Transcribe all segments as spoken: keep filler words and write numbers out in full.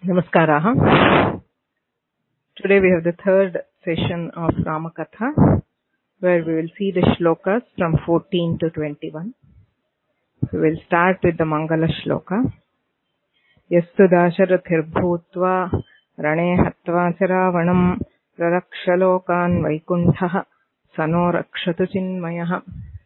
Namaskaraha. Today we have the third session of Ramakatha, where we will see the shlokas from fourteen to twenty-one. So we will start with the Mangala shloka. Yastu dasharathir bhutva rane hatva charavanam raraksha vaikuntha sano rakshatu chinmayah.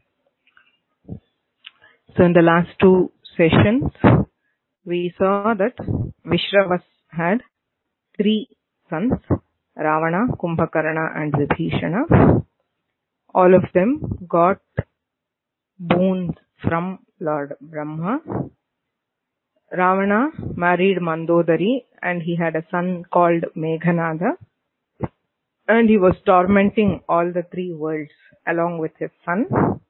So in the last two sessions, we saw that Vishravas had three sons, Ravana, Kumbhakarna and Vibhishana. All of them got boons from Lord Brahma. Ravana married Mandodari and he had a son called Meghanada, and he was tormenting all the three worlds along with his son.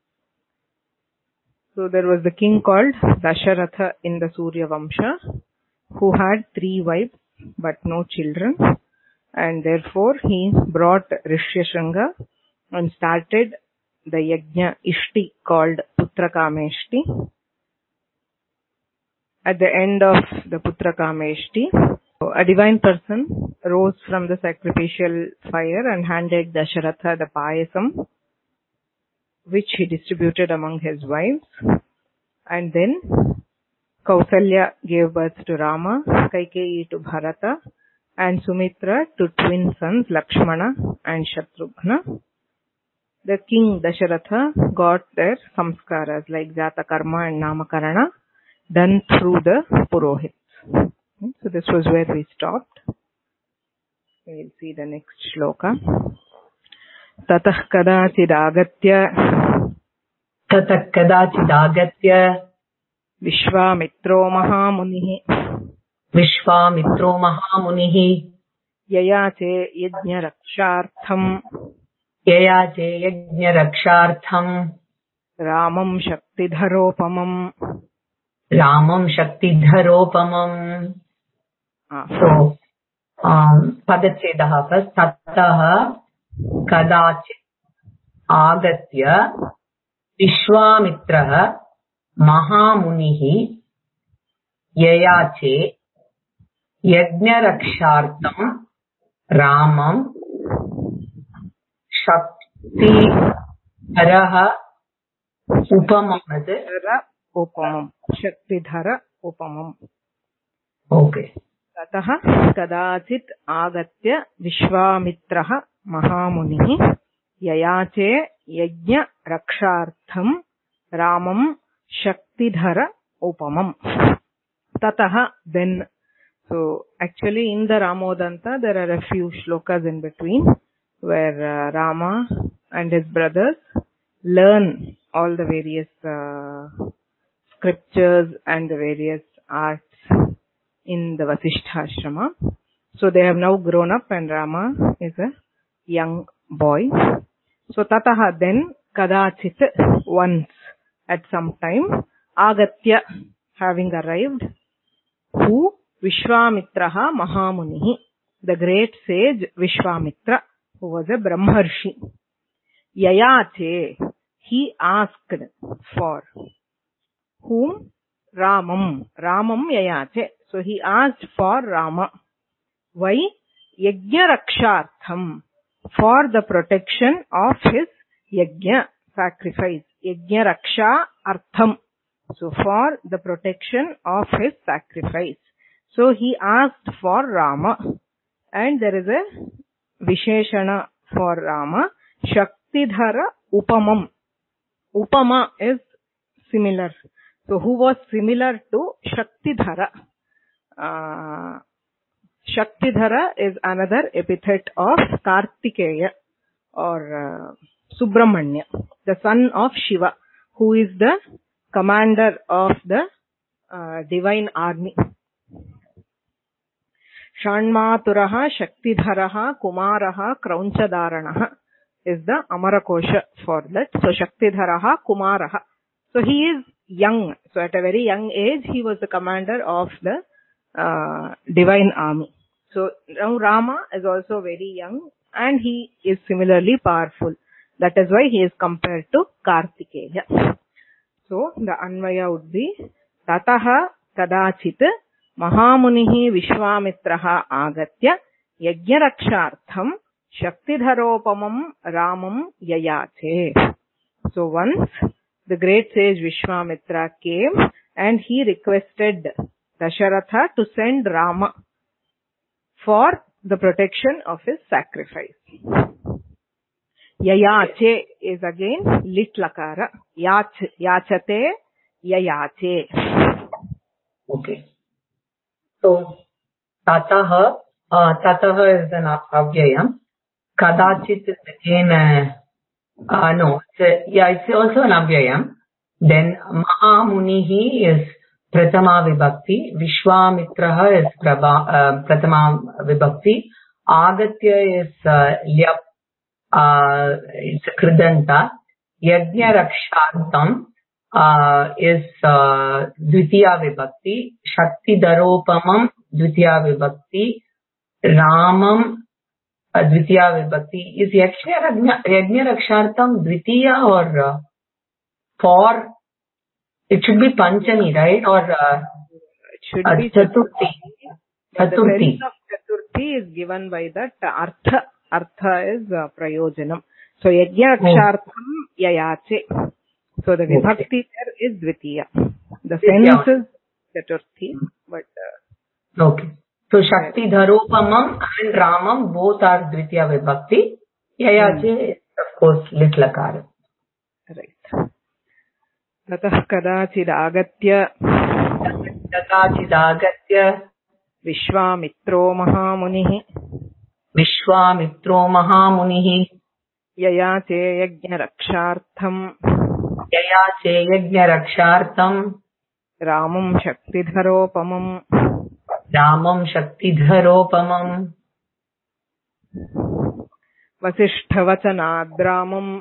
So there was the king called Dasharatha in the Surya Vamsha, who had three wives but no children, and therefore he brought Rishyashranga and started the Yajna Ishti called Putrakameshti. At the end of the Putrakameshti, a divine person rose from the sacrificial fire and handed Dasharatha the payasam, which he distributed among his wives. And then Kausalya gave birth to Rama, Kaikeyi to Bharata, and Sumitra to twin sons Lakshmana and Shatrughna. The king Dasharatha got their samskaras like Jata Karma and Namakarana done through the Purohits. So this was where we stopped. We will see the next shloka. Tatah kadachid agatya Tatah kadachid agatya Vishvamitro Mahamunihi Vishvamitro Mahamunihi Yayache Yajna Rakshartham Yayache Yajna Rakshartham Ramam Shaktidharopamam Ramam Shaktidharopamam. Ah. So, um, Padachedaha first. Tatah kadachid agatya Vishwamitraha Mahamunihi Yayache Yajnarakshartam Ramam Shaktidharaha Upamam. Upamam. Shaktidhara Upamam. Okay. Tatah kadachit agatya Vishwamitraha Mahamunihi Yayache Yajna Rakshartham Ramam Shaktidhara Upamam. Tatah, then. So actually in the Ramodanta there are a few shlokas in between where uh, Rama and his brothers learn all the various uh, scriptures and the various arts in the Vasishtha Ashrama. So they have now grown up and Rama is a young boy. So Tatah, then, kadachit, once, at some time, agatya, having arrived, who? Vishwamitraha Mahamunihi, the great sage Vishwamitra, who was a Brahmarshi. Yayache, he asked for. Whom? Ramam. Ramam Yayache. So he asked for Rama. Why? Yajna Rakshartham, for the protection of his yajna, sacrifice. Yajna Raksha Artham. So for the protection of his sacrifice. So he asked for Rama. And there is a Visheshana for Rama. Shaktidhara Upamam. Upama is similar. So who was similar to Shaktidhara? Uh, Shaktidhara is another epithet of Kartikeya or uh, Subramanya, the son of Shiva, who is the commander of the uh, divine army. Shanmaturaha Shaktidharaha Kumaraha Kraunchadaranaha is the Amarakosha for that. So Shaktidharaha Kumaraha. So he is young. So at a very young age, he was the commander of the uh, divine army. So now Rama is also very young and he is similarly powerful. That is why he is compared to Kartikeya. So the Anvaya would be Tataha Kadachit महामुनिः विश्वामित्रः आगत्य यज्ञरक्षार्थं शक्तिधरोपमं रामं ययाचे. So once the great sage Vishwamitra came and he requested Dasharatha to send Rama for the protection of his sacrifice. Yayache is again lit lakara. Yach, yachate, yayache. Okay. So, tataha, uh, tataha is an avyayam. Kadachit is again, uh, uh, no, it's a, yeah, it's also an avyayam. Then, Mahamunihi is Pratama Vibhakti. Vishwamitraha is Prabha, uh, Pratama Vibhakti. Agatya is uh, Lyap, uh, it's a Kridanta. Yajna Rakshantam uh, is uh, Dvitiya Vibhakti. Shakti Daropamam Dvitiya Vibhakti. Ramam uh, Dvitiya Vibhakti. Is Yajna Rakshartam Dvitiya or uh, for? It should be Panchami, right? Or uh, It should uh, be Chaturthi. Yeah, the Chaturthi. sense of Chaturthi is given by that Artha. Artha is uh, Prayojanam. So Yajna Rakshartham Yayache. So the Vibhakti Okay. there is Dvitiya. The Dvitiya. sense is Chaturthi. But uh, Okay. So Shakti Dharopamam and Ramam both are Dvitiya Vibhakti. Yayache is of course lit lakara. right. ततः कदाचिदागत्य तथाचिदागत्य विश्वामित्रो महामुनिः विश्वामित्रो महामुनिः ययाचे यज्ञरक्षार्थम् ययाचे यज्ञरक्षार्थम् रामं शक्तिधरोपमम् रामं शक्तिधरोपमम् वसिष्ठवचनाद्रामम्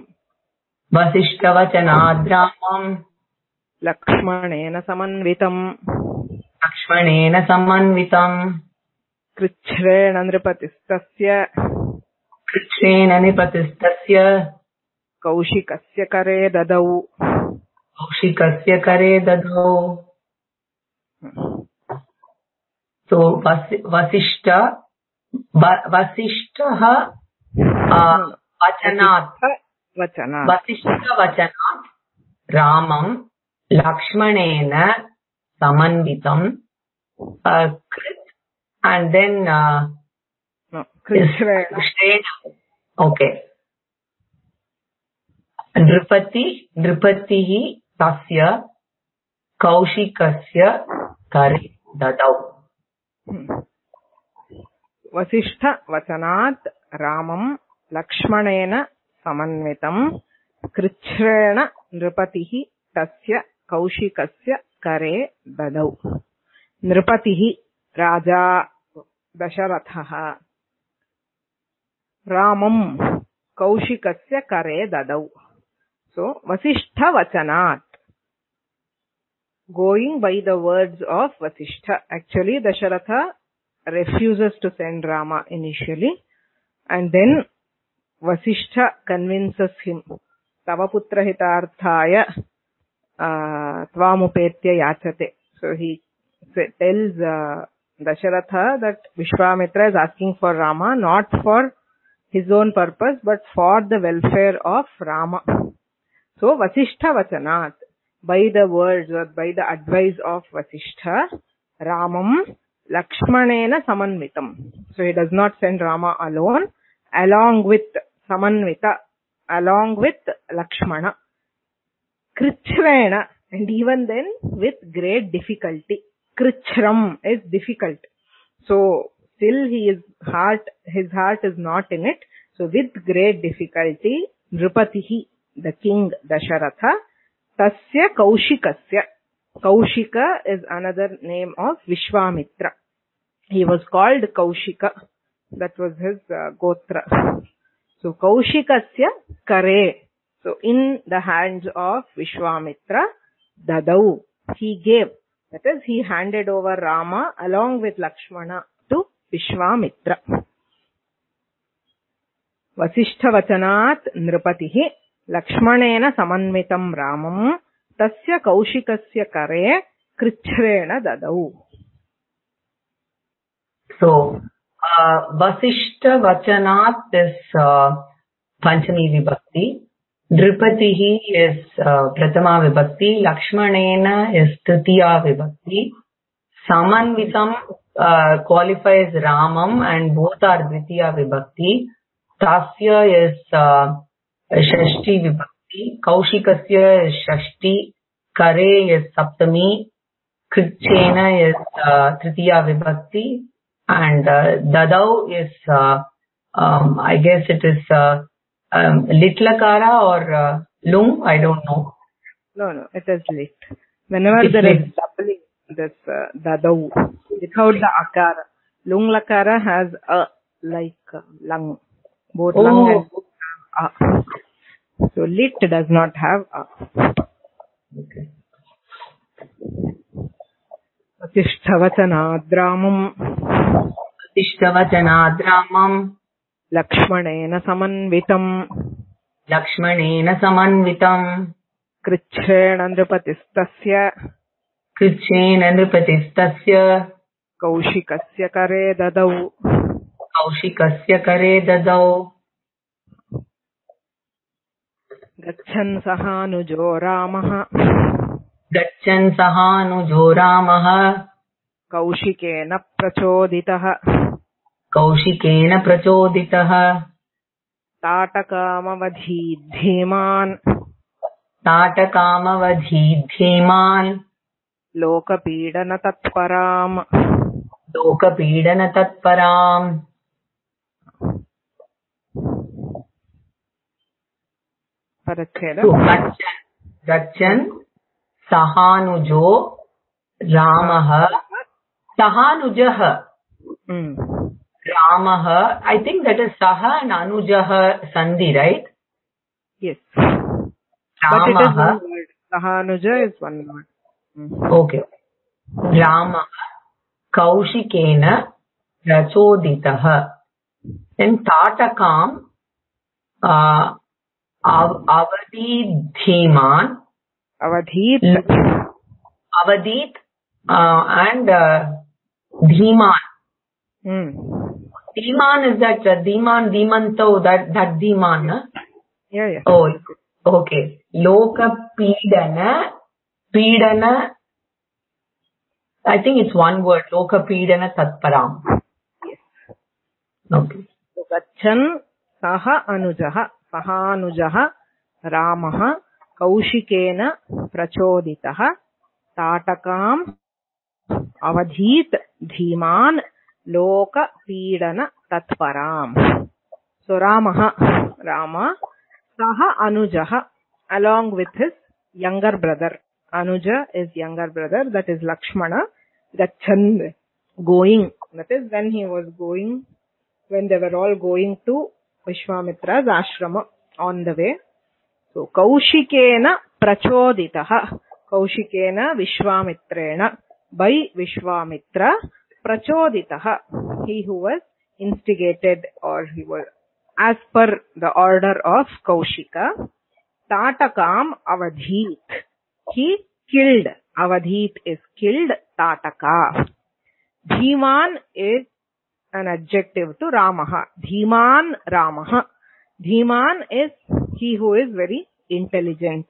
वसिष्ठवचनाद्रामम् लक्ष्मणेन समन्वितम् लक्ष्मणेन समन्वितम् कृच्छ्रेण नृपतिस्तस्य कृच्छ्रेण निपतिस्तस्य कौशिकस्य करे ददौ. कौशिकस्य करे ददौ. So Vasishtha वसिष्ठः वचनात् वचनात् वसिष्ठवचनात् रामं लक्ष्मणेन समन्वितं कृत् and then uh, no, कृच्छ्रेण. कृच्छ्रेण. Okay. नृपति नृपतिः तस्य कौशिकस्य करे ददौ. वसिष्ठ वचनात् रामं लक्ष्मणेन समन्वितं कृच्छ्रेण नृपतिः तस्य कौशिकस्य करे ददौ. नृपतिः राजा दशरथः रामं कौशिकस्य करे ददौ. So Vasishtha Vachanat, going by the words of Vasishtha. Actually Dasharatha refuses to send Rama initially, and then Vasishtha convinces him. Tavaputra hitarthaya tvamupetya yachate. So he tells uh, Dasharatha that Vishwamitra is asking for Rama not for his own purpose but for the welfare of Rama. So Vasishtha Vachanat, by the words or by the advice of Vasishtha, Ramam Lakshmanena Samanvitam. So he does not send Rama alone, along with Samanvita, along with Lakshmana. Krichrena, and even then with great difficulty. Krichram is difficult. So still he is heart, his heart is not in it. So with great difficulty, Nrupatihi, the king Dasharatha, Tasya Kaushikasya. Kaushika is another name of Vishwamitra. He was called Kaushika. That was his uh, gotra. So Kaushikasya Kare. So in the hands of Vishwamitra, Dadau, he gave. That is, he handed over Rama along with Lakshmana to Vishwamitra. Vasishtha Vachanat Nrupatihi Lakshmanena Samanvitam Ramam Tasya Kaushikasya Kare Krichrena Dadau. So, uh, Vasishta Vachanat is uh, Panchami Vibhakti. Drupadihi is uh, Pratama Vibhakti. Lakshmanena is Tritiya Vibhakti. Samanvitam uh, qualifies Ramam and both are Dvitiya Vibhakti. Tasya is uh, Shashti Vibhakti. Kaushikasya is Shashti. Kare is Saptami. Krichena is uh, Tritiya Vibhakti. And uh, Dadau is, uh, um, I guess it is uh, um, Litlakara or uh, Lung, I don't know. No, no, it is lit. Whenever It's there lit. is doubling this uh, Dadau, without the akara, Lung Lakara has a like uh, lung. Both Oh. lung and both have a. So lit does not have a. Okay. Vasishthavachanadramam Tishtavachanadramam Lakshmanena samanvitam Lakshmanena samanvitam Krichena nrupatistasya Krichena nrupatistasya Kaushikasya kare dadau Kaushikasya kare dadau Gachan sahanujo Ramah Gachan sahanujo Ramah Kaushikena prachoditah Kaushikena prachoditah Tatakamavadhidhiman Tatakamavadhidhiman Lokapidana tatparam Lokapidana tatparam. Paracheda. So, Gachan, Gachan Sahanujo Ramah Sahanujah Mm. Ramah. I think that is Saha and Anujah Sandhi, right? Yes. But it is one Ramah. word. Sahanuja is one word. Mm. Okay. Ramah Kaushikena Prachoditah. Then Tatakam uh, Av- Avadidhiman Avadhit. Avadit uh, and uh, Dhiman. Mm. Dhiman is that uh, Dhiman, Dhimanto, that, that Dhiman. Huh? Yeah, yeah. Oh, okay. Loka Pidana, Pidana, I think it's one word. Loka Pidana Tatparam. Yes. Okay. So, Gachan Saha Anujaha Sahanujaha Ramah Kaushikena Prachoditah Tatakam Avadhit Dhiman Loka Pidana Tatparam. So Ramah, Rama, Saha Anujaha, along with his younger brother. Anuja is younger brother, that is Lakshmana. Gachan, going, that is when he was going, when they were all going to Vishwamitra's ashrama on the way. So Kaushikena Prachoditaha, Kaushikena Vishwamitrena, by Vishwamitra, Prachoditaha, he who was instigated or he was as per the order of Kaushika. Tatakam Avadhit, he killed. Avadhit is killed. Tataka. Dhiman is an adjective to Ramaha. Dhiman Ramaha. Dhiman is he who is very intelligent.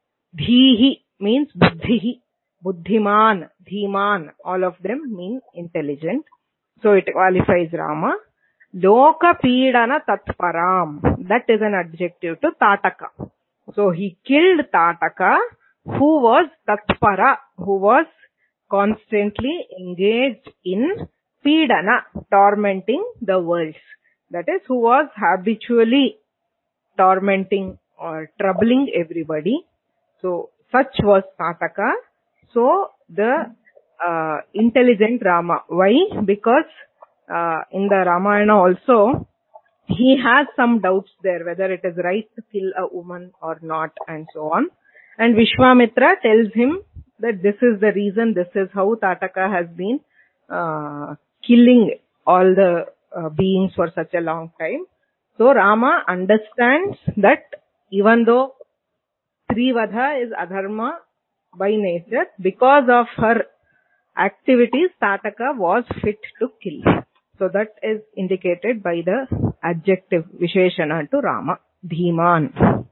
Dhihi means buddhihi. Buddhiman, Dhiman, all of them mean intelligent. So it qualifies Rama. Loka Pidana Tatparam. That is an adjective to Tataka. So he killed Tataka, who was Tatpara, who was constantly engaged in Pidana, tormenting the worlds. That is, who was habitually tormenting or troubling everybody. So such was Tataka. So the uh, intelligent Rama. Why? Because uh, in the Ramayana also, he has some doubts there, whether it is right to kill a woman or not, and so on. And Vishwamitra tells him that this is the reason, this is how Tataka has been uh, killing all the uh, beings for such a long time. So Rama understands that even though Trivadha is adharma by nature, because of her activities, Tataka was fit to kill. So that is indicated by the adjective Visheshana to Rama, Dhiman.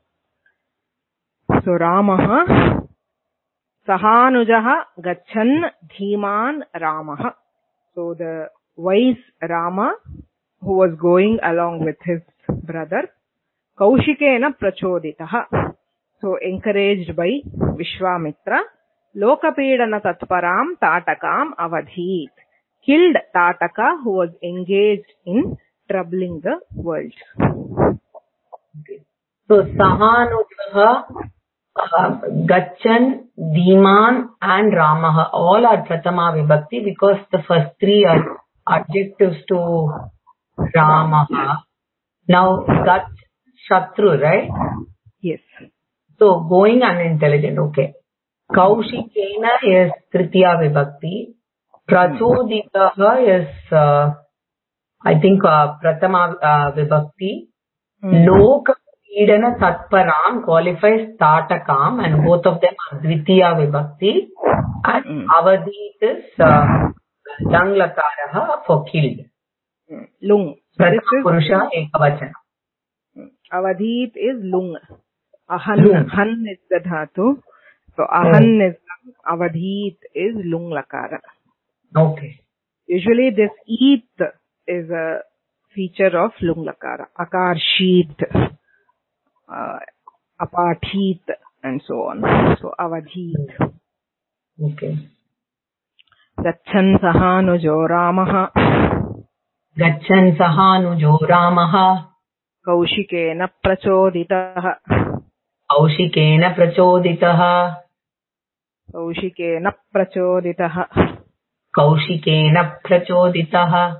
So Ramaha Sahanujaha Gachan Dhiman Ramaha. So the wise Rama, who was going along with his brother, Kaushikena Prachoditaha. So encouraged by Vishwamitra, Lokapedana Tatparam Tatakam Avadhit. Killed Tataka, who was engaged in troubling the world. Okay. So Sahanujaha, uh, Gachan, Dhiman and Ramaha, all are Pratama Vibhakti because the first three are adjectives to Ramaha. Now Gach, Shatru, right? Yes. So going unintelligent, okay. Kaushikena is Tritiya Vibhakti. Prachoditaha is, uh, I think, uh, Pratama uh, Vibhakti. Mm. Lokapedana Tatparam qualifies Tatakam, and both of them are Dvitiya Vibhakti. And mm. Avadhit is uh, Lang Lakaraha for killed. Mm. Lung. Pratama Purusha Ekavachana. Avadhit is Lung. Ahan, lung. Han is the dhatu. So Ahan mm. is Lang. Avadhit is Lung Lakara. Okay. Usually this Eet is a feature of Lung Lakara. Akar, Sheet, uh, Apathit, and so on. So Avadhit. Okay. Gachan Sahanujo Ramaha. Gachan Sahanujo Ramaha. Kaushikena Prachoditaha. Kaushikena Prachoditaha. Kaushikena Prachoditaha. Kaushikena Prachoditaha.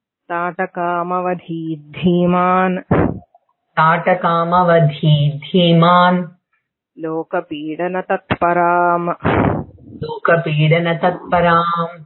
Tatakam Dhiman. Tatakam Dhiman. Lokapedana Tatparam. Lokapedana Tatparam.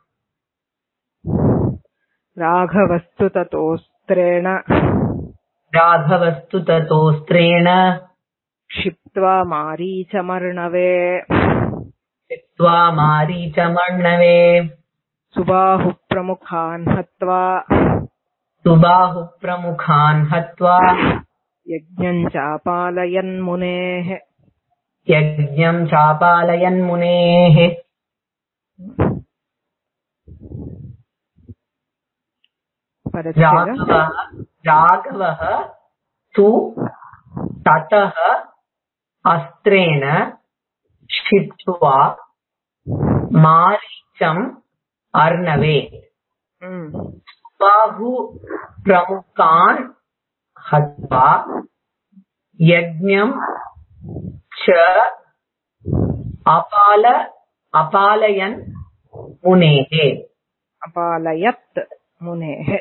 Raghavastu Tatostrena. Raghavastu Tatostrena. Kshiptva Marichamarnave. Kshiptva Marichamarnave. Subahu Pramukhan Hatva. Subahu Pramukhan Hatva. Yajñam Chapalayan Muneh. Yajñam Chapalayan Muneh. Raghavaha, Raghavaha tu Tataha Astrena Shitva Maricham Arnave. Mm. Bahu Pramukhan Hatva Yajñam Cha Apala Apalayan Munehe. Apalayat Munehe.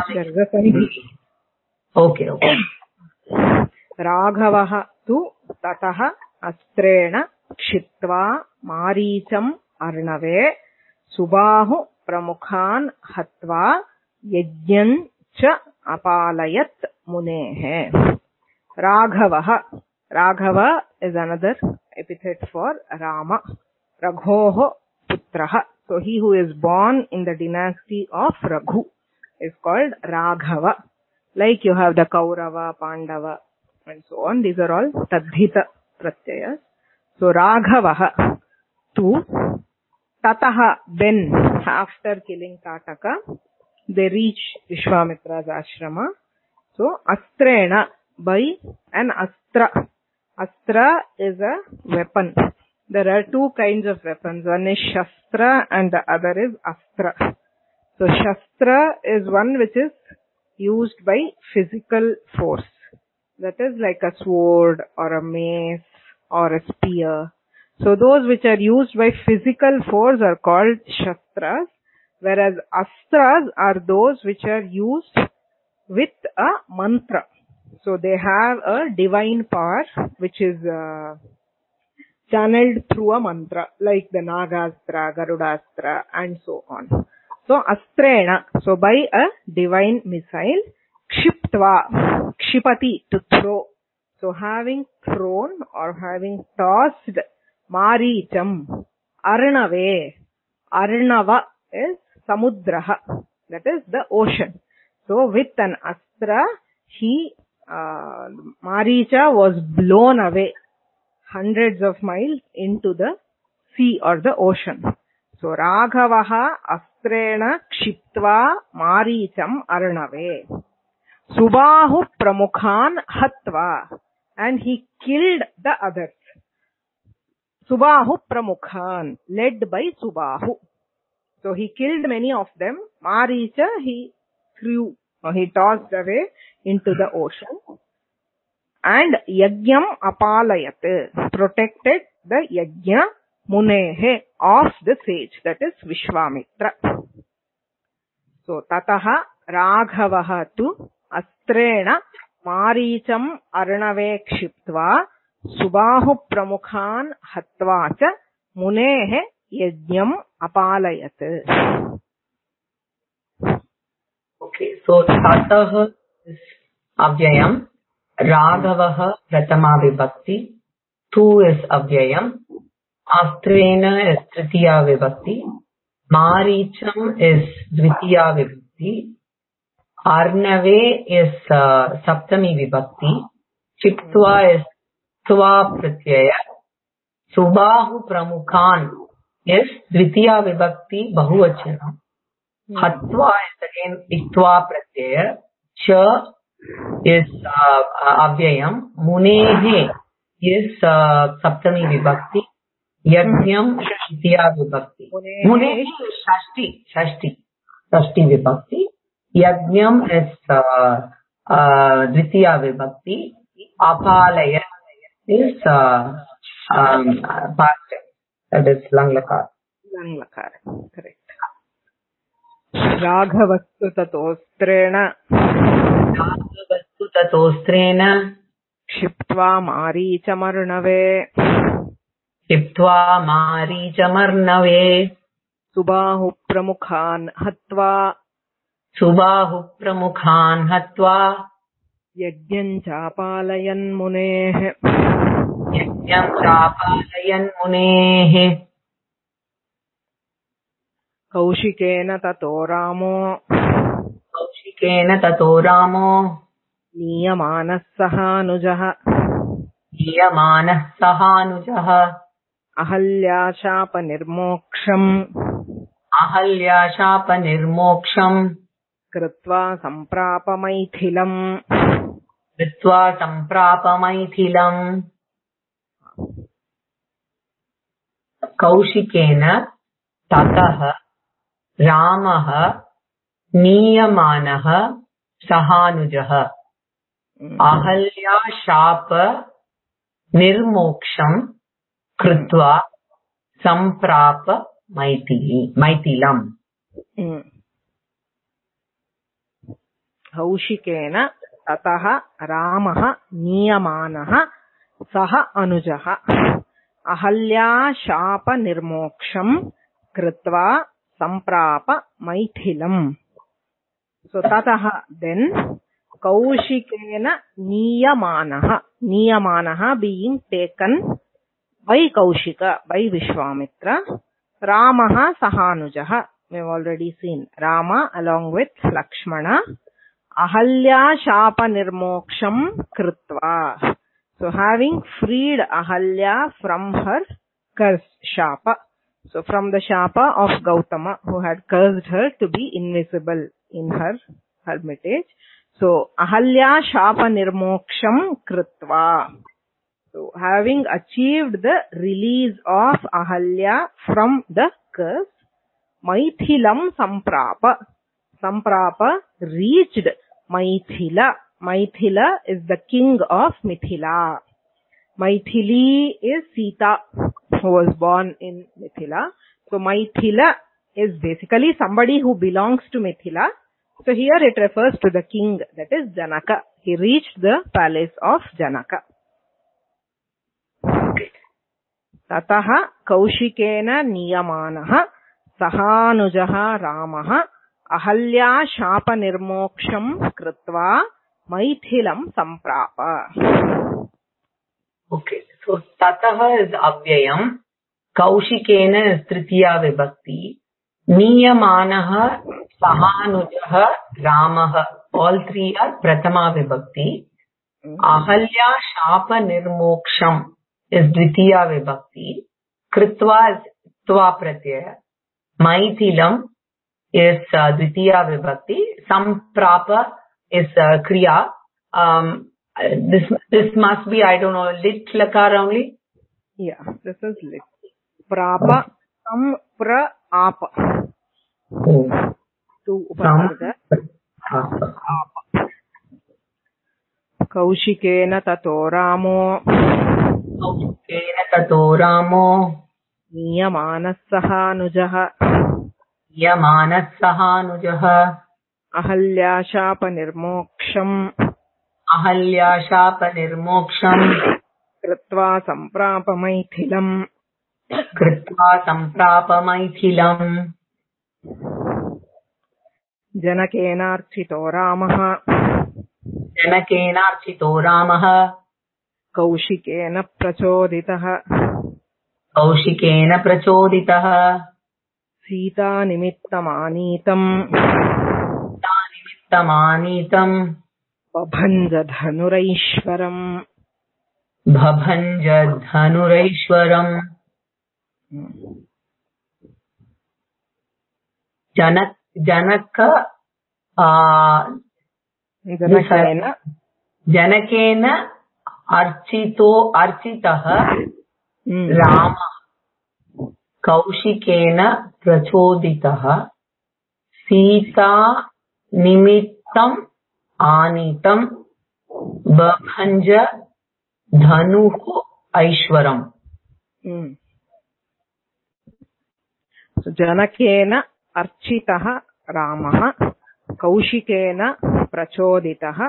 Okay, okay. Raghavaha tu Tataha Astrena Kshitva Maricham Arnave. Subahu Pramukhan Hatva Yajñam Cha Apalayat Munehe. Raghavaha. Raghava is another epithet for Rama. Raghoho Putraha. So he who is born in the dynasty of Raghu is called Raghava. Like you have the Kaurava, Pandava, and so on. These are all Tadhita Pratyayas. So Raghavaha tu Tataha, then after killing Tataka, they reach Vishwamitra's ashrama. So Astrena, by an Astra. Astra is a weapon. There are two kinds of weapons. One is Shastra and the other is Astra. So Shastra is one which is used by physical force. That is like a sword or a mace or a spear. So those which are used by physical force are called Shastras, whereas Astras are those which are used with a mantra. So they have a divine power which is uh, channeled through a mantra, like the Nagastra, Garudastra, and so on. So Astrena, so by a divine missile, Kshiptva, Kshipati, to throw. So having thrown or having tossed Maricham, Arnave, Arnava is Samudraha, that is the ocean. So with an astra, he, uh, Maricha was blown away hundreds of miles into the sea or the ocean. So Raghavaha astrena kshiptva Maricham arnave. Subahu pramukhan hatva. And he killed the others. Subahu pramukhan, led by Subahu. So he killed many of them. Maricha he threw, or he tossed away into the ocean. And Yajnam apalayat, protected the Yajna munehe of the sage, that is Vishwamitra. So tataha Raghavaha tu astrena Maricham arnave kshiptva Subahu pramukhan hatva cha munehe Yajnam apalayat. Okay, so Tatah is Avyayam, Raghavaha Pratama Vibhakti, Tu is Avyayam, Astrena is Tritiya Vibhakti, Maricham is Dvitiya Vibhakti, Arnave is uh, Saptami Vibhakti, Chiptva is Tva Pratyaya, Subahu Pramukhan is Dvitiya Vibhakti Bahuvachana, Hatva is again Ittva Pratyaya, Cha is uh, Avyayam, Munehe is uh, Saptami Vibhakti, Yajnam Dvitiya Vibhakti. Munehe is Shashti, Shashti, Shashti Vibhakti. Yajnam is uh, uh, Dvitiya Vibhakti. Apalaya is uh, um, past tense, that is Langlakar. Langlakar, correct. Raghavastu tatostrena Raghavastu tatostrena Kshiptva Marichamarnave Kshiptva Marichamarnave Subahu pramukhan hatva Subahu pramukhan hatva Yajnam chapalayan munehe Yajnam chapalayan munehe Kaushikena tato Ramo Kaushikena tato Ramo Niyamanas sahanujaha Niyamanas sahanujaha Ahalya shapa nirmoksham Ahalya shapa nirmoksham Kritva samprapa maithilam Kritva samprapa maithilam. Kaushikena tatah Ramah Niyamanah Sahanujah Ahalya Shapa Nirmoksham Kritva Samprapa Maitili Maitilam. Kaushikena tataha Ramaha Niyamanaha Saha Anujaha Ahalya Shapa Nirmoksham Kritva Samprapa Maithilam. So tataha, then Kaushikena Niyamanaha, Niyamanaha being taken by Kaushika, by Vishwamitra, Ramaha Sahanujaha, we have already seen Rama along with Lakshmana, Ahalya Shapa Nirmoksham Kritva. So having freed Ahalya from her cursed Shapa. So from the Shapa of Gautama, who had cursed her to be invisible in her hermitage. So Ahalya Shapa Nirmoksham Kritva. So having achieved the release of Ahalya from the curse, Maithilam Samprapa. Samprapa reached Maithila. Maithila is the king of Mithila. Maithili is Sita, who was born in Mithila. So Maithila is basically somebody who belongs to Mithila. So here it refers to the king, that is Janaka. He reached the palace of Janaka. Tataha Kaushikena Niyamanaha Sahanujaha Ramaha Ahalya Shapa Nirmoksham Kritva Maithilam Samprapa. Okay, so Tataha is Avyayam, Kaushikena is Tritiya Vibhakti, Niyamanaha, Sahanujah, Ramah. All three are Prathama Vibhakti. Ahalya Shapa Nirmoksham is Dvitiya Vibhakti. Kritva is Tva Pratyaya. Maithilam is uh, Dvitiya Vibhakti. Samprapa is uh, Kriya. Um, this this must be, I don't know, lit lakara only? Yeah, this is lit. Prapa, sam, pra, apa. Oh. Two upasarga. Apa. Kaushikena tato ramo. Kaushikena tato ramo. Niyamanasaha nujaha. Niyamanasaha nujaha. Ahalya shapa nirmoksham. Ahalya shapa nirmoksham. Kritva samprapa maithilam. Kritva samprapa maithilam. Janakenarchito Ramaha. Janakenarchito Ramaha. Kaushikena prachoditaha. Kaushikena prachoditaha. Sita nimittamanitam. Sita nimittamanitam. Babhanja dhanuraishwaram. Babhanja dhanuraishwaram. Janak, Janaka, uh, Janakena. Janakena archito, architaha, mm. Rama, Kaushikena prachoditaha, Sita nimittam anitam, Babhanja dhanuhu aishwaram. Mm. So, Janakena architaha Ramaha, Kaushikena prachoditaha,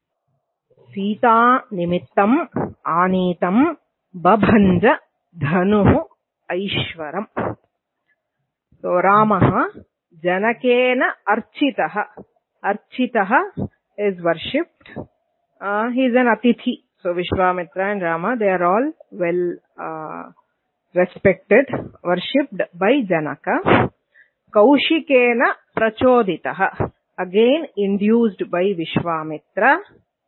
Sita nimittam anitam, Babhanja dhanuhu aishwaram. So Ramaha, Janakena architaha. Architaha is worshipped. Uh, he is an Atithi. So Vishwamitra and Rama, they are all well uh, respected, worshipped by Janaka. Kaushikena prachoditaha, again induced by Vishwamitra.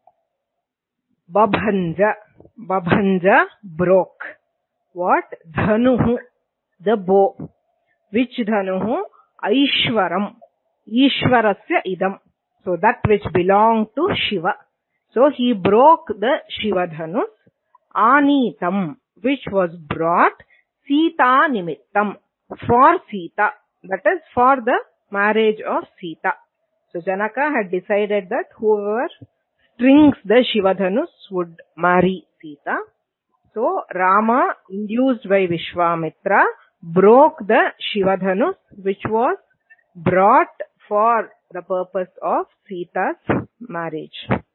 Babhanja, Babhanja broke. What? Dhanuhu, the bow. Which Dhanuhu? Aishwaram, Ishwarasya idam. So that which belonged to Shiva. So he broke the Shiva Dhanus. Anitam, which was brought. Sita nimittam, for Sita. That is for the marriage of Sita. So Janaka had decided that whoever strings the Shiva Dhanus would marry Sita. So Rama, induced by Vishwamitra, broke the Shiva Dhanus, which was brought for the purpose of Sita's marriage.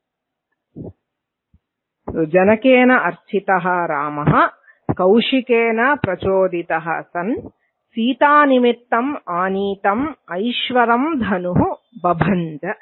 So Janakena architaha Ramaha, Kaushikena prachoditaha san, Sita nimittam anitam aishwaram dhanuhu babhanja.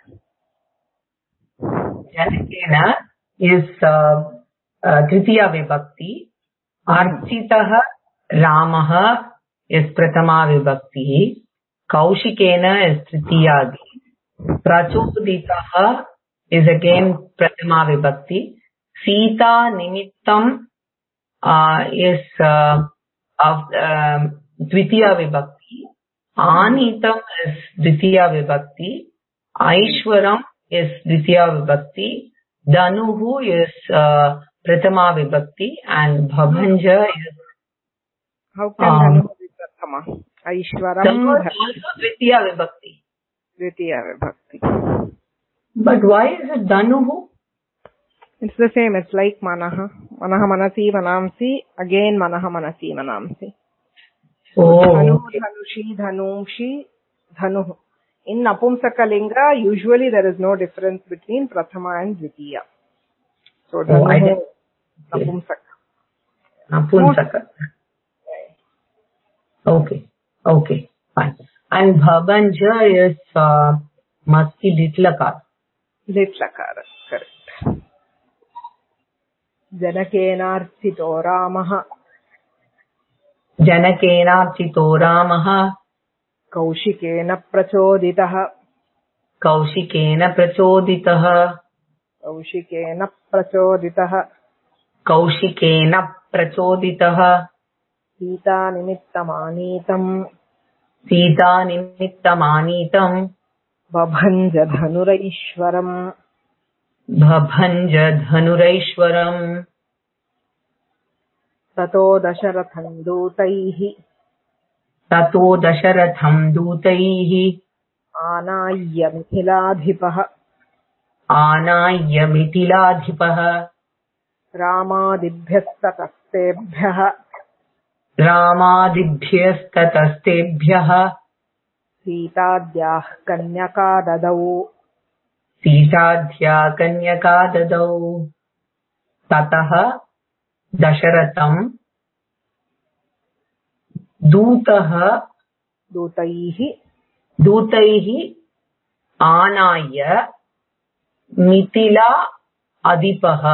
Janakena is uh, uh, Tritiya Vibhakti. Architaha Ramaha is Prathama Vibhakti. Kaushikena is Tritiya. Prachoditaha is again Prathama Vibhakti. Sita Nimittam uh, is uh, of uh, Dvitiya Vibhakti. Anitam is Dvitiya Vibhakti. Aishwaram is Dvitiya Vibhakti. Dhanuhu is uh, Prathama Vibhakti. And Babhanja is... How can um, Dhanuhu be Prathama? Aishwaram Dhanuhu is also Dvitiya Vibhakti. Dvitiya Vibhakti. But why is it Dhanuhu? It's the same. It's like Manaha. Manaha Manasi Manamsi. Again Manaha Manasi Manamsi. Oh. Dhanu, Dhanushi, Dhanumshi, Dhanuhu. In Napumsakalinga, usually there is no difference between Prathama and Dvitiya. So Dhanuhu, oh, Napumsaka. Napumsaka. Okay. Okay. Fine. And Babhanja is uh, must be Litlakar. Litlakar. Correct. Janakenarchito Ramaha. Janakenarchito Ramaha. कौशिकेन प्रचोदितः कौशिकेन प्रचोदितः कौशिकेन प्रचोदितः कौशिकेन प्रचोदितः सीतानिमित्तमानीतम् सीतानिमित्तमानीतम् बभञ्ज धनुरैश्वरम् बभञ्ज धनुरैश्वरम् ततो दशरथं दूतैः ततो दशरथं दूतैः आनाय्य मिथिलाधिपः आनाय्य मिथिलाधिपः रामादिभ्यस्ततस्तेभ्यः रामादिभ्यस्ततस्तेभ्यः सीताद्याः कन्यका ददौ सीताद्या कन्यका ददौ ततः दशरथं दूतः दूतैः दूतैः आनाय्य मिथिला अधिपः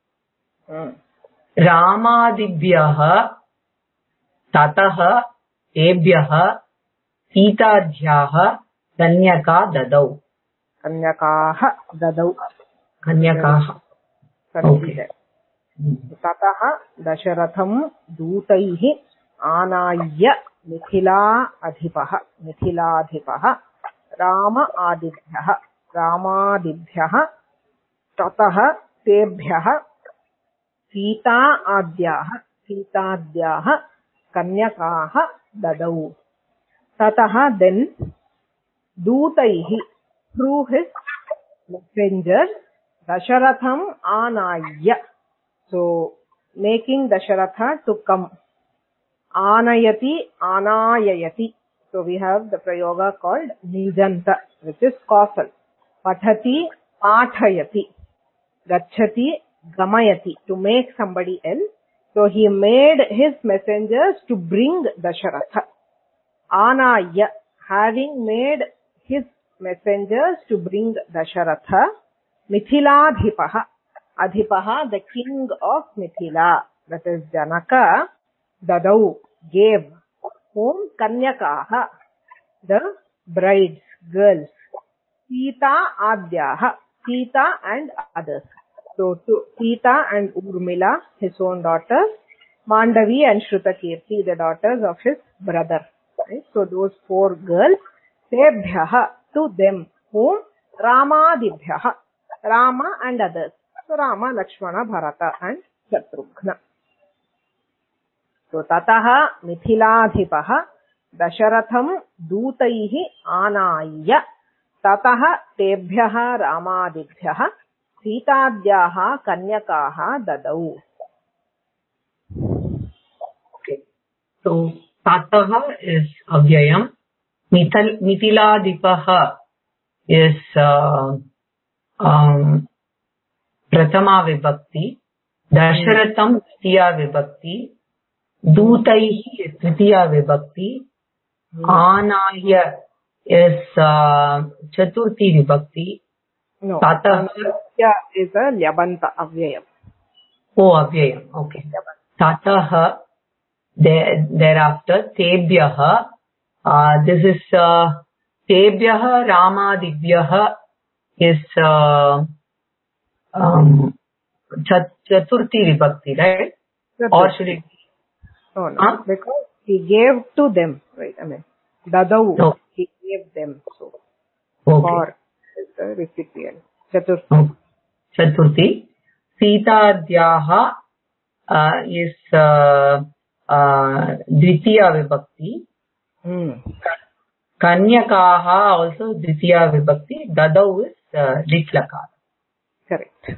रामादिभ्यः ततः तेभ्यः सीताद्याः कन्यका ददौ कन्यकाः ददौ कन्यकाः Consider. ततः दशरथं दूतैः आनाय्य मिथिला अधिपः मिथिलाधिपः राम आदिभ्यः रामादिभ्यः ततः तेभ्यः सीता आद्याः सीताद्याः कन्यकाः ददौ ततः then दूतैः through his messengers Dasharatham Anaya. So, making Dasharatha to come. Anayati, Anayayati. So, we have the prayoga called Nijanta, which is causal. Pathati, Pathayati. Gachati, Gamayati. To make somebody else. So, he made his messengers to bring Dasharatha. Anaya, having made his messengers to bring Dasharatha. Mithiladhipaha. Adhipaha, the king of Mithila. That is Janaka. Dadau, gave. Whom? Kanyakaha. The brides, girls. Sita Adyaha. Sita and others. So, to Sita and Urmila, his own daughters. Mandavi and Shrutakirti, the daughters of his brother. Right? So, those four girls. Tebhyaha, to them. Whom? Ramadibhyaha. Rama and others. So Rama, Lakshmana, Bharata and Shatrughna. So tataha mithiladhipaha dasharatham dutaihi anayya tataha tebhyaha ramadibhyaha sitadyaha kanyakaha dadau. Okay. So tataha is avyayam. Mithil, mithiladhipaha is uh, um, Prathama Vibhakti, Dasharatham Tritiya Vibhakti, Dutaihi is Tritiya Vibhakti, hmm. Anaya is uh, Chaturthi Vibhakti. No, Tataha is a Lyabanta Avyayam. Oh, Avyayam, okay. Tataha, there, thereafter, Tebhyaha, uh, this is uh, Tebhyaha Ramadibhyaha is uh, um, Chaturthi Vibhakti, right? Chaturthi. Or should it be? No, no. Huh? Because he gave to them, right? I mean, Dadau, no. He gave them. So, okay. For the recipient. Chaturthi. Oh. Chaturthi. Sitadyaha uh, is uh, uh, Dvitiya Vibhakti. Hmm. Kanyakaha also Dvitiya Vibhakti. Dadau is uh, Litlakar. Correct.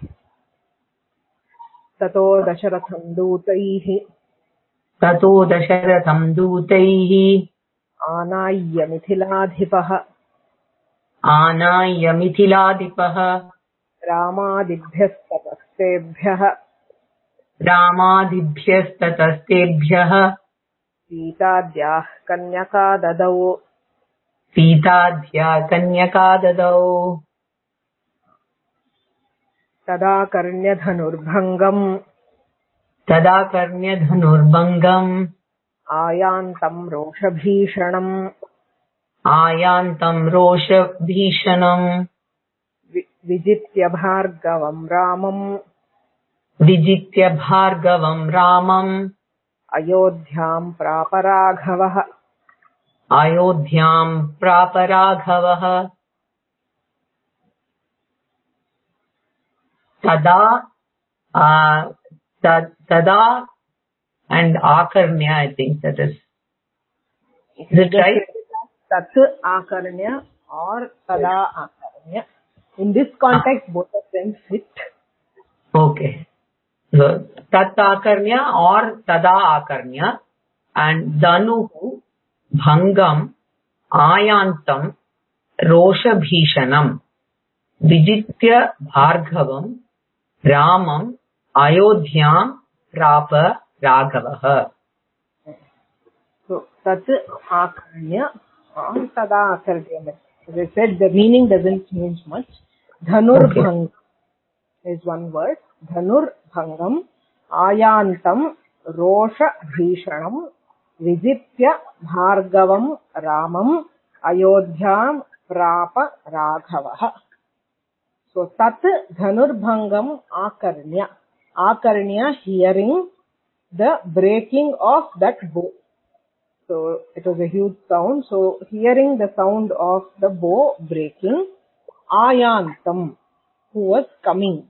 Tato Dasharatham Dutaihi. Tato Dasharatham Dutaihi. Anayya Mithiladhipaha. Anayya Mithiladhipaha. Ramadibhyastatasteभ्यः. Ramadibhyastatasteभ्यः. Sitadyah Kanyaka Dadau. Sitadya Kanyaka Dadau. Tada Karnyadhanurбhangam. Tada Karnyadhanurбhangam. Ayantam Roshabhishanam. आयान्तं रोषभीषणम् विजित्य भार्गवं रामम् विजित्य भार्गवं रामम् अयोध्यां प्राप राघवः अयोध्यां प्राप राघवः तदा uh, tada and akarnya, I think that is. Is it right? Tat akarnya or tada akarnya. In this context, ah. both of them fit. Okay. So, tat akarnya or tada akarnya and dhanuhu bhangam ayantam roshabhishanam vijitya bhargavam ramam ayodhyam prapa raghavah. So, tat akarnya or tada akarnya. As I said, the meaning doesn't change much. Dhanur okay. bhangam is one word. Dhanur bhangam ayantam rosha bhishanam vijitya bhargavam ramam ayodhyam prapa raghavah. So, tat dhanur bhangam akarnya. Akarnya, hearing the breaking of that bow. So, it was a huge sound. So, hearing the sound of the bow breaking, ayantam, who was coming.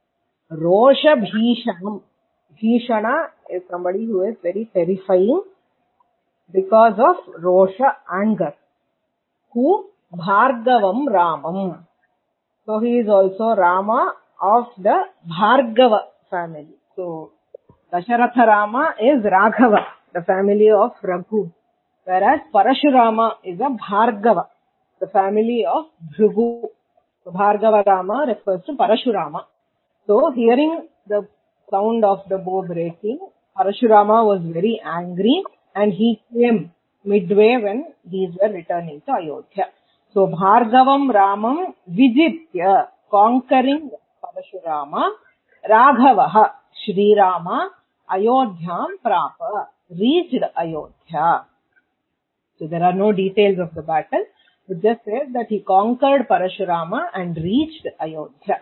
Rosha bhishanam. Bhishana is somebody who is very terrifying because of rosha, anger. Who? Bhargavam Ramam. So, he is also Rama of the Bhargava family. So, Dasharatha Rama is Raghava, the family of Raghu. Whereas Parashurama is a Bhargava, the family of Bhrigu. So, Bhargava Rama refers to Parashurama. So, hearing the sound of the bow breaking, Parashurama was very angry and he came midway when these were returning to Ayodhya. So, Bhargavam Ramam Vijitya, conquering Parashurama, Raghavaha, Shri Rama, Ayodhyam Prapa, reached Ayodhya. So, there are no details of the battle. It just says that he conquered Parashurama and reached Ayodhya.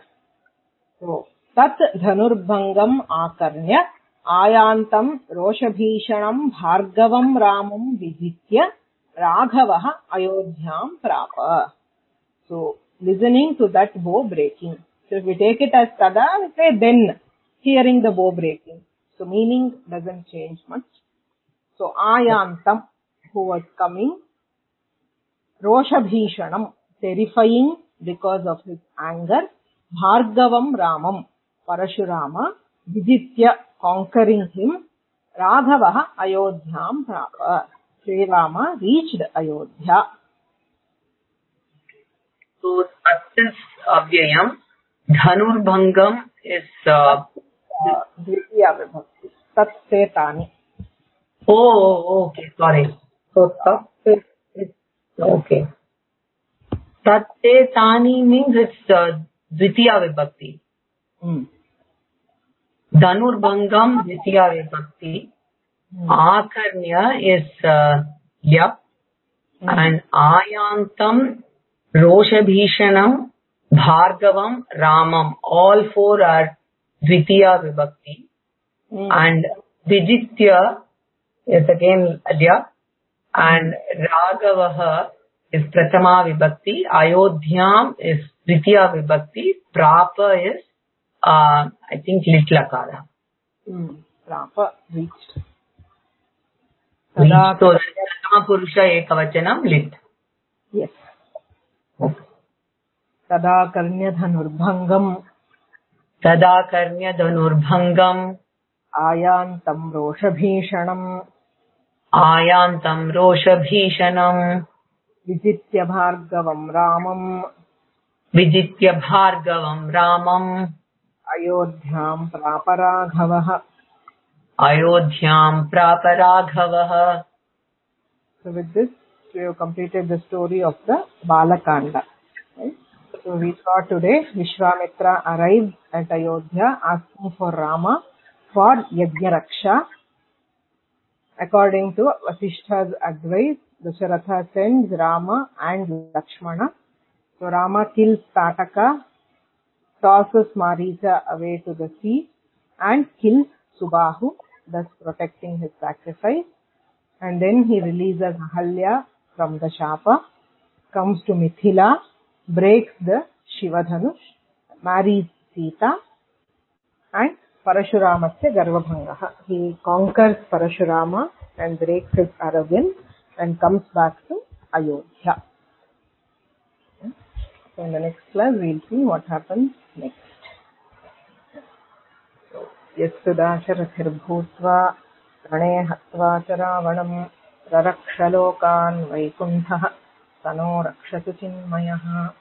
So, Tat Dhanurbhangam Akarnya, Ayantam Roshabhishanam Bhargavam Ramam Vijitya, Raghavaha Ayodhyam Prapa. So, listening to that bow breaking. So, if we take it as tada, we say then, hearing the bow breaking. So, meaning doesn't change much. So, Ayantam, who was coming, Roshabhishanam, terrifying because of his anger, Bhargavam Ramam, Parashurama, Vijitya, conquering him, Raghavaha Ayodhyam Prapa. Sri Rama reached Ayodhya. So, Tat is Avyayam. Dhanurbhangam is uh, Dvitiya Vibhakti. Tat se tani. Oh, okay, sorry. So, Tat is, is okay. Tat se tani means it's uh, Dvitiya Vibhakti. Hmm. Dhanurbhangam Dvitiya Vibhakti. Hmm. Akarnya is uh, Yap. Hmm. And Ayantam, Roshabhishanam, Bhargavam, Ramam. All four are Dvitiya Vibhakti. Hmm. And Vijitya is again Adya. And Raghavaha is Prathama Vibhakti. Ayodhyam is Dvitiya Vibhakti. Prapa is, uh, I think, Litlakara. Hmm. Prapa reached. So, Prathama Purusha Ekavachanam Lit. Yes. Okay. Tada Karnya Dhanurbhangam. Tada Karnya Dhanurbhangam. Ayantam Roshabhishanam. Ayantam Roshabhishanam. Vijitya Bhargavam Ramam. Vijitya Bhargavam Ramam. Ayodhyam Prapa Raghavaha. Ayodhyam Prapa Raghavaha. So with this, we have completed the story of the Balakanda. Right? So we saw today Vishwamitra arrived at Ayodhya asking for Rama for Yajna Raksha. According to Vasishtha's advice, Dasharatha sends Rama and Lakshmana. So Rama kills Tataka, tosses Maricha away to the sea, and kills Subahu, thus protecting his sacrifice. And then he releases Ahalya from the Shapa, comes to Mithila, breaks the Shivadhanush, marries Sita, and Parashuramasya Garvabhangaha. He conquers Parashurama and breaks his arrogance and comes back to Ayodhya. So in the next class we will see what happens next. Yasudasharathir rane hatva cha ravanam raraksha lokan vaikunthah tano rakshatu chinmayah.